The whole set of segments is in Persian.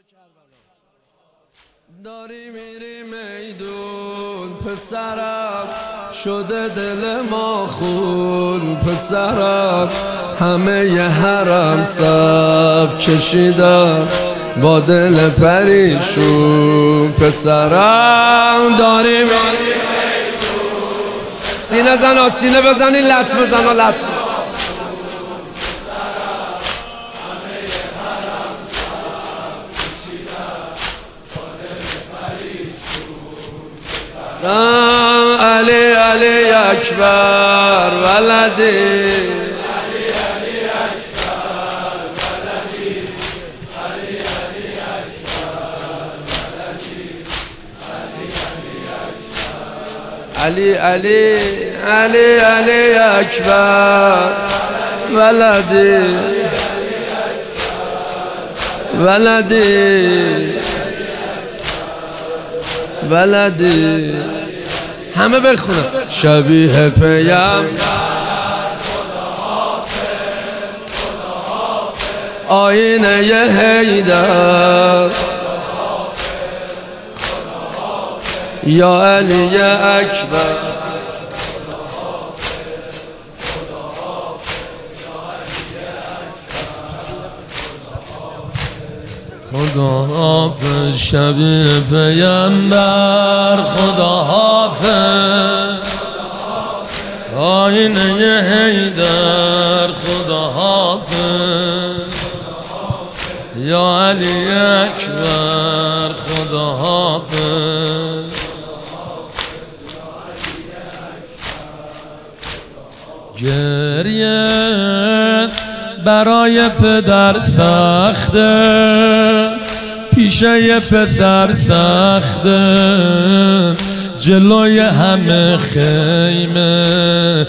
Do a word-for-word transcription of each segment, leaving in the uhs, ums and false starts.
داری میری میدون پسرم، شده دل ما خون پسرم، همه ی حرم صف کشیدن با دل پریشون پسرم. داری میری میدون سینه زنا سینه بزنی لط بزنا لط علی علی اکبر ولدی علی علی اکبر ولدی علی علی اکبر ولدی علی علی علی علی اکبر ولدی ولدی ولدی همه بخونم. شبیه پیم آینه ی حیدر یا علی اکبر خدا حافظ شبیه پیمبر خدا حافظ آینه ی حیدر خدا حافظ یا علی اکبر خدا حافظ گریه برای پدر سخته، پیشه ی پسر سخته، جلوی همه خیمه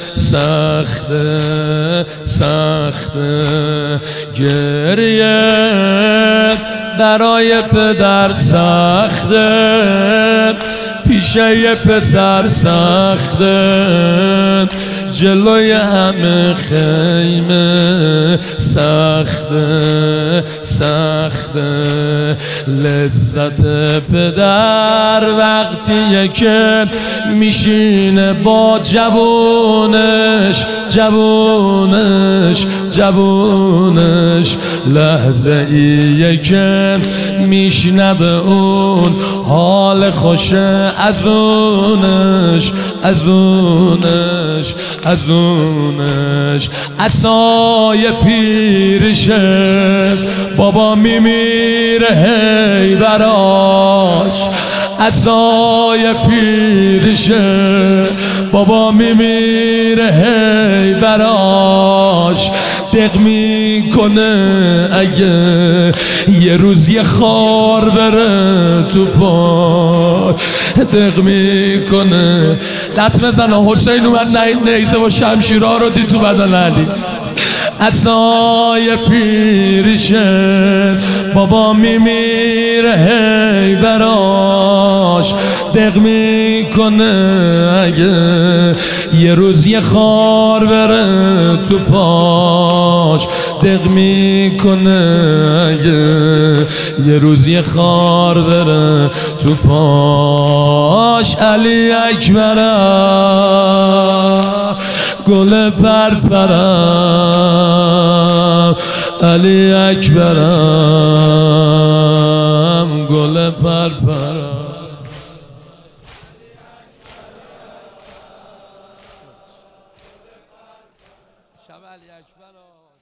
سخته سخته. گریه برای پدر سخته، پیشه ی پسر سخته، جلوی همه خیمه سخته سخته. لذت پدر وقتیه که میشینه با جوونش جوونش جوونش، لحظه ایه که میشنوه اون حال خوشه ازونش ازونش ازونش. عصای پیرشه بابا میمیره هی براش، عصای پیرشه بابا میمیره هی براش. دق میکنه اگه یه روز یه خار بره تو پا، دق میکنه. لط بزنه حسین اومد نیزه و شمشیرها رو دید تو بدن علی. عصای پیرشه بابا میمیره هی براش، دق میکنه اگه یه روز یه خار بره تو پاش، دق میکنه اگه یه روز یه خار بره تو پاش. علی اکبرم گل پرپرم، علی اکبرم گل پرپرم. شب علی اکبر